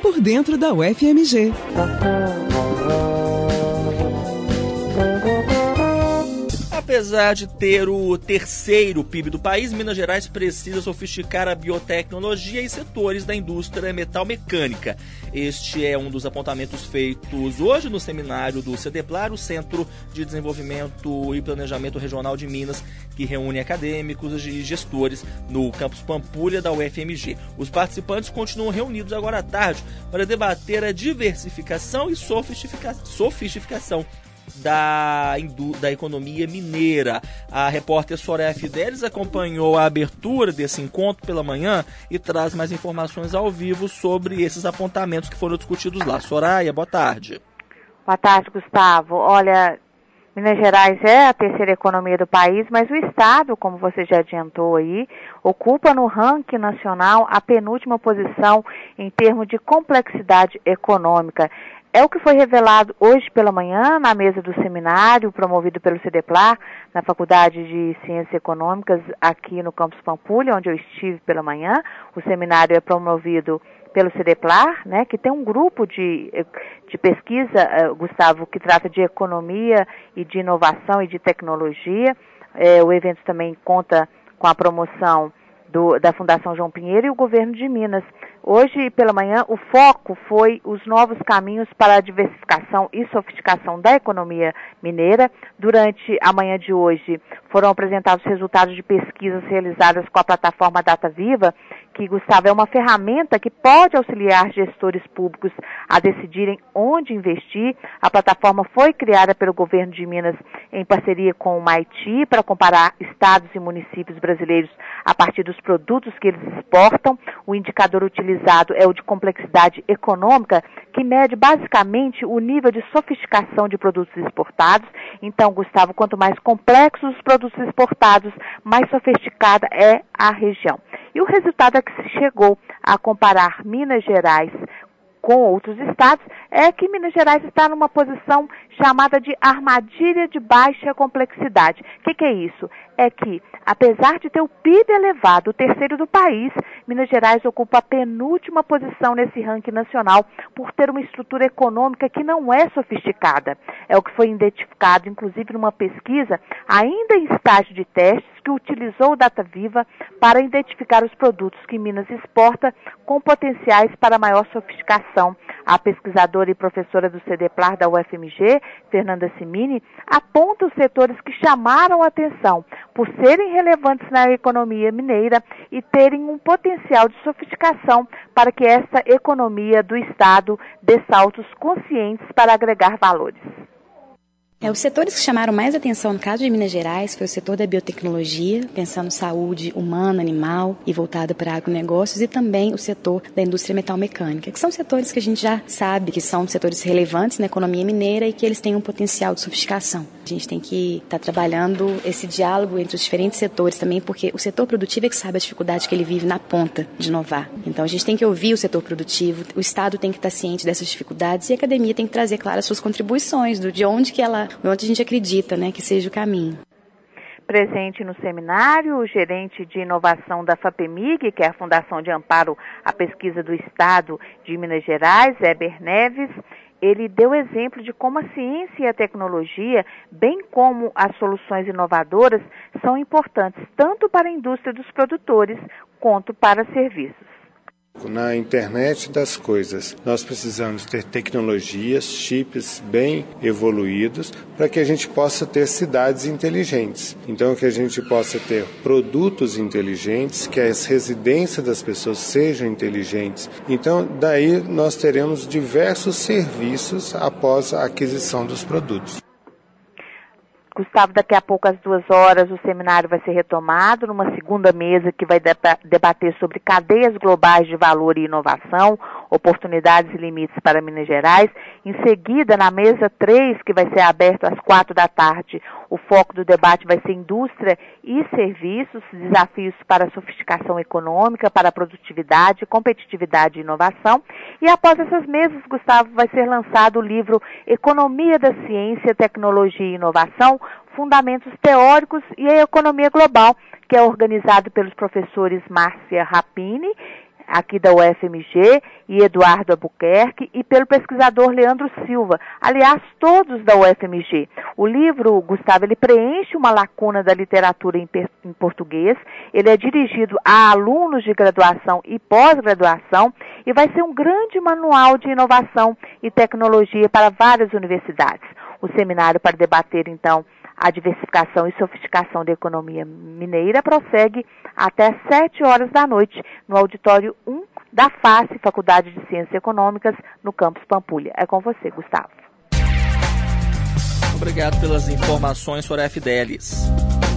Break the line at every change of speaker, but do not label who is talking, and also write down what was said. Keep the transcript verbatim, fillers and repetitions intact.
por dentro da U F M G.
Apesar de ter o terceiro P I B do país, Minas Gerais precisa sofisticar a biotecnologia e setores da indústria metal-mecânica. Este é um dos apontamentos feitos hoje no seminário do CEDEPLAR, o Centro de Desenvolvimento e Planejamento Regional de Minas, que reúne acadêmicos e gestores no campus Pampulha da U F M G. Os participantes continuam reunidos agora à tarde para debater a diversificação e sofistifica- sofisticação Da, da economia mineira. A repórter Soraya Fidelis acompanhou a abertura desse encontro pela manhã e traz mais informações ao vivo sobre esses apontamentos que foram discutidos lá. Soraya, boa tarde.
Boa tarde, Gustavo. Olha, Minas Gerais é a terceira economia do país, mas o estado, como você já adiantou aí, ocupa no ranking nacional a penúltima posição em termos de complexidade econômica. É o que foi revelado hoje pela manhã na mesa do seminário promovido pelo CEDEPLAR, na Faculdade de Ciências Econômicas, aqui no campus Pampulha, onde eu estive pela manhã. O seminário é promovido pelo CEDEPLAR, né, que tem um grupo de, de pesquisa, uh, Gustavo, que trata de economia e de inovação e de tecnologia. É, o evento também conta com a promoção do, da Fundação João Pinheiro e o governo de Minas. Hoje, pela manhã, o foco foi os novos caminhos para a diversificação e sofisticação da economia mineira. Durante a manhã de hoje, foram apresentados resultados de pesquisas realizadas com a plataforma Data Viva, que, Gustavo, é uma ferramenta que pode auxiliar gestores públicos a decidirem onde investir. A plataforma foi criada pelo governo de Minas em parceria com o MIT para comparar estados e municípios brasileiros a partir dos produtos que eles exportam. O indicador utilizado é o de complexidade econômica, que mede basicamente o nível de sofisticação de produtos exportados. Então, Gustavo, quanto mais complexos os produtos exportados, mais sofisticada é a região. E o resultado é que se chegou a comparar Minas Gerais com outros estados, é que Minas Gerais está numa posição chamada de armadilha de baixa complexidade. O que, que é isso? É que, apesar de ter o P I B elevado, o terceiro do país, Minas Gerais ocupa a penúltima posição nesse ranking nacional por ter uma estrutura econômica que não é sofisticada. É o que foi identificado, inclusive, numa pesquisa, ainda em estágio de testes, que utilizou o Data Viva para identificar os produtos que Minas exporta com potenciais para maior sofisticação. A pesquisadora e professora do CEDEPLAR da U F M G, Fernanda Simini, aponta os setores que chamaram a atenção por serem relevantes na economia mineira e terem um potencial de sofisticação para que essa economia do Estado dê saltos conscientes para agregar valores.
É, os setores que chamaram mais atenção no caso de Minas Gerais foi o setor da biotecnologia, pensando saúde humana, animal e voltada para agronegócios, e também o setor da indústria metal-mecânica, que são setores que a gente já sabe que são setores relevantes na economia mineira e que eles têm um potencial de sofisticação. A gente tem que estar tá trabalhando esse diálogo entre os diferentes setores também, porque o setor produtivo é que sabe a dificuldade que ele vive na ponta de inovar. Então a gente tem que ouvir o setor produtivo, o Estado tem que estar ciente dessas dificuldades e a academia tem que trazer, claro, as suas contribuições, do, de onde que ela, onde a gente acredita, né, que seja o caminho.
Presente no seminário, o gerente de inovação da FAPEMIG, que é a Fundação de Amparo à Pesquisa do Estado de Minas Gerais, Heber Neves. Ele deu exemplo de como a ciência e a tecnologia, bem como as soluções inovadoras, são importantes tanto para a indústria dos produtores quanto para serviços.
Na internet das coisas, nós precisamos ter tecnologias, chips bem evoluídos para que a gente possa ter cidades inteligentes. Então, que a gente possa ter produtos inteligentes, que as residências das pessoas sejam inteligentes. Então, daí nós teremos diversos serviços após a aquisição dos produtos.
Gustavo, daqui a pouco às duas horas o seminário vai ser retomado numa segunda mesa que vai debater sobre cadeias globais de valor e inovação, oportunidades e limites para Minas Gerais. Em seguida, na mesa três, que vai ser aberta às quatro da tarde, o foco do debate vai ser indústria e serviços, desafios para a sofisticação econômica, para a produtividade, competitividade e inovação. E após essas mesas, Gustavo, vai ser lançado o livro Economia da Ciência, Tecnologia e Inovação, Fundamentos Teóricos e a Economia Global, que é organizado pelos professores Márcia Rapini, aqui da U F M G, e Eduardo Albuquerque, e pelo pesquisador Leandro Silva, aliás, todos da U F M G. O livro, Gustavo, ele preenche uma lacuna da literatura em, em português, ele é dirigido a alunos de graduação e pós-graduação, e vai ser um grande manual de inovação e tecnologia para várias universidades. O seminário para debater, então, a diversificação e sofisticação da economia mineira prossegue até sete horas da noite, no auditório um da FACE, Faculdade de Ciências Econômicas, no campus Pampulha. É com você, Gustavo.
Obrigado pelas informações sobre a F D E L S.